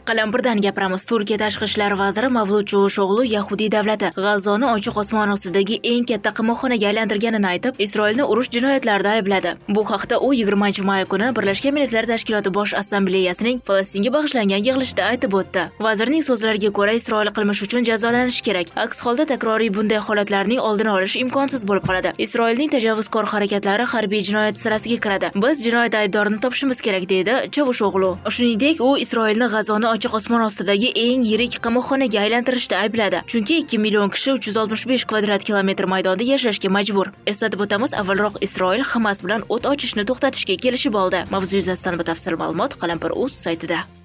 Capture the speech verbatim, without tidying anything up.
Qalampirdan gapiramiz. Turkiya tashqi ishlar vaziri Mavlut Chavusho'g'lu Yahudiy davlati G'azoni ochiq osmon ostidagi eng katta qamoqxonaga aylantirganini aytib, Isroilni urush jinoyatlarida aybladi. Bu haqda u yigirmanchi may kuni Birlashgan Millatlar Tashkiloti Bosh Assambleyasining Falastinga bag'ishlangan yig'ilishida aytib o'tdi. Vazirning so'zlariga ko'ra, Isroil qilmish uchun jazolanishi kerak. Aks holda takroriy bunday holatlarning oldini olish imkonsiz bo'lib qoladi. Isroilning tajovuzkor harakatlari harbiy jinoyat sirasiga kiradi. Biz jinoyat aybdorini topishimiz kerak, dedi Chavusho'g'lu. Shuningdek, u Isroilni G'azoni ochiq osmon ostidagi eng yirik qamoqxonaga aylantirishda aybladi. Chunki ikki million kishi uch yuz oltmish besh kvadrat kilometr maydonda yashashga majbur. Eslatib o'tamiz, avvalroq Isroil Hamas bilan o't ochishni to'xtatishga kelishib oldi. Mavzu yuzasidan batafsil ma'lumot Qalampir.uz saytida.